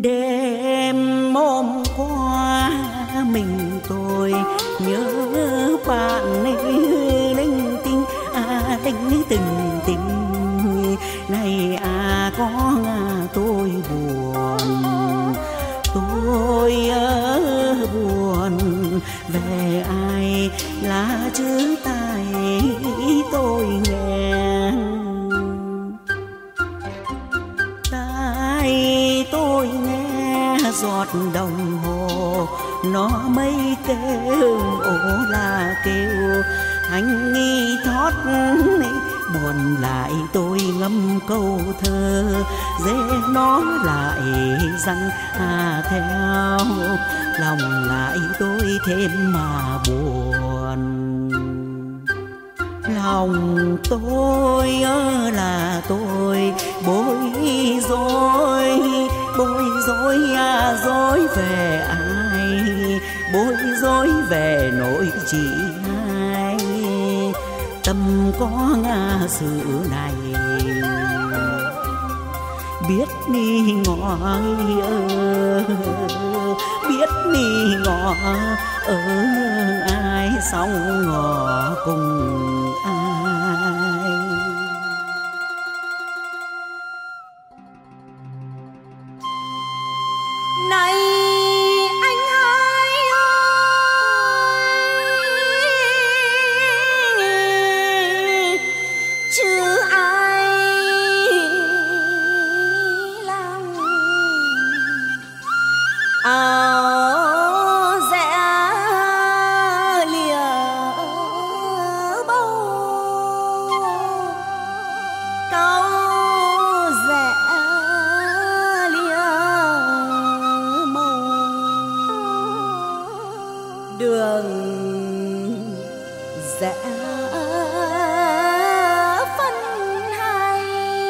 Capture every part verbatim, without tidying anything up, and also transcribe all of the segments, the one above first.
Đêm hôm qua mình tôi nhớ bạn ấy linh tinh à linh tình tình này à có à, tôi buồn tôi ở buồn về ai lá chữ tay tôi nghe tai tôi nghe giọt đồng hồ nó mây kêu ố là kêu anh nghi thoát buồn lại tôi ngâm câu thơ dễ nó lại rằng à theo lòng lại tôi thêm mà buồn lòng tôi ơ là tôi bối rối bối rối à rối về ai bối rối về nỗi chỉ hai tâm có ngã sự này biết đi ngỏ ơ biết đi ngỏ ở ai xong ngỏ cùng ai. Này anh hai ơi, chứ ai làm áo rẽ lìa bầu câu rẽ lìa màu đường rẽ phân hai.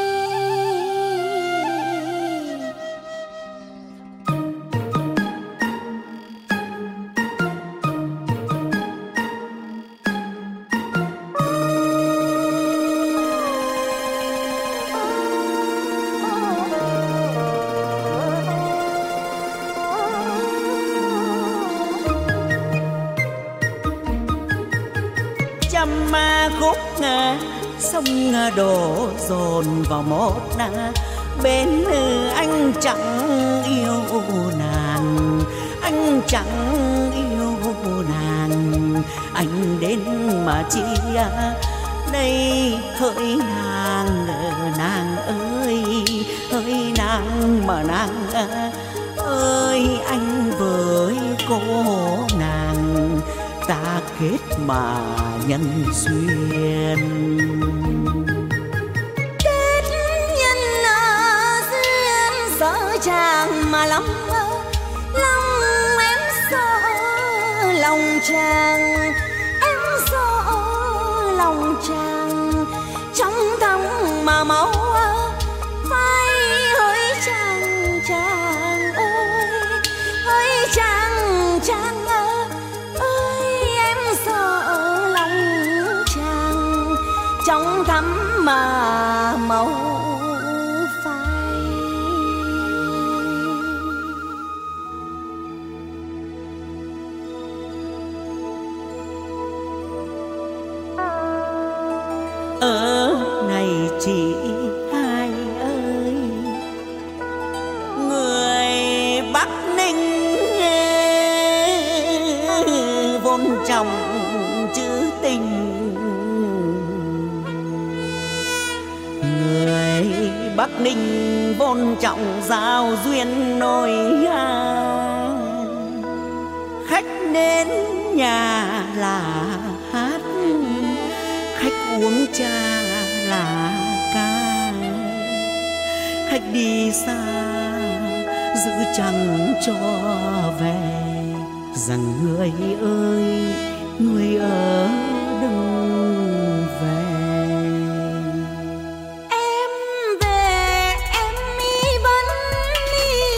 Trăm ma khúc ngà sông đổ dồn vào một na bên anh chẳng yêu nàng anh chẳng yêu nàng anh đến mà chi đây hỡi nàng nàng ơi hỡi nàng mà nàng ơi anh với cô nàng ta kết mà nhân duyên Kết nhân là duyên sợ chàng mà lắm lòng em sợ lòng chàng em sợ lòng chàng trong thắm mà máu phai hỡi chàng chàng ơi hỡi chàng chàng ơi em sợ lòng chàng trong thắm mà màu phai. ở này chị hai ơi người Bắc Ninh vốn trọng chữ tình người Bắc Ninh vốn trọng giao duyên nối khách đến nhà là hát khách uống trà là ca khách đi xa giữ chẳng cho về rằng người ơi người ở đừng về. Em về em mi vẫn đi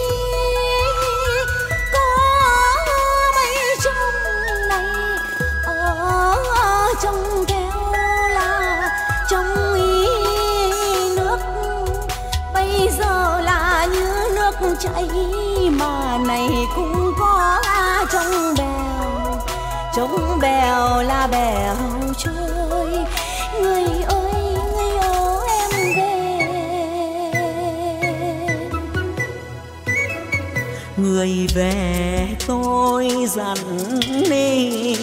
có mấy trong này ở trong theo là trong ý nước bây giờ là như nước chạy mà này cũng có trong bèo, trong bèo là bèo trôi. Người ơi người ơi em về. Người về tôi dặn đi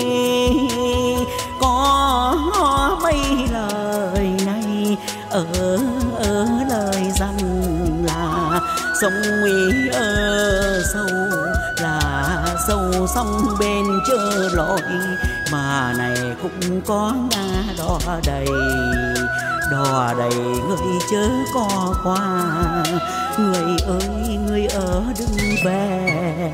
có mấy lời này, ở ở lời dặn là sông nguy ở sâu là sâu sông bên chớ lội, mà này cũng có ngã đò đầy, đò đầy người chớ có qua. Người ơi người ở đừng về.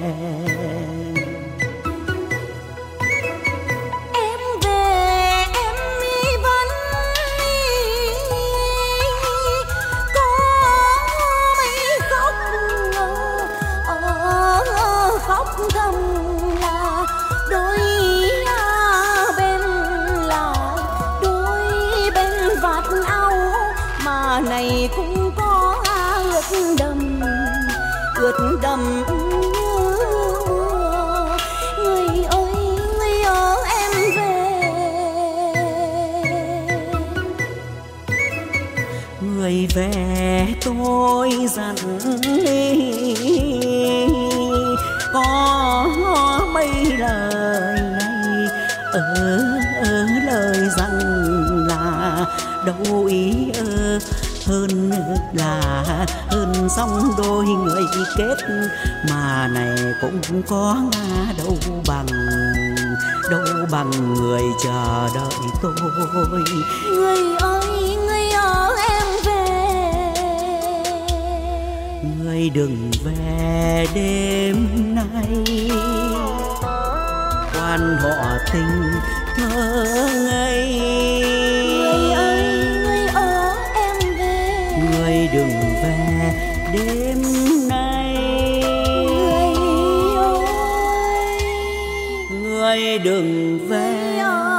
Em về em mi vẫn có mấy khóc ờ, khóc thầm là đôi bên là đôi bên vạt áo, mà này cũng có ướt đầm ướt đầm như mưa. Người ơi người ở em về. Người về tôi dặn đi có mấy lời này, ở ở lời dặn là đâu ý ơ hơn là hơn song đôi người kết, mà này cũng có ngã đâu bằng, đâu bằng người chờ đợi tôi. Người ơi người ở em về. Người đừng về đêm nay, quan họ tình thơ ngây. Người ơi người ở em về. Người đừng về đêm nay. Người ơi Người đừng về.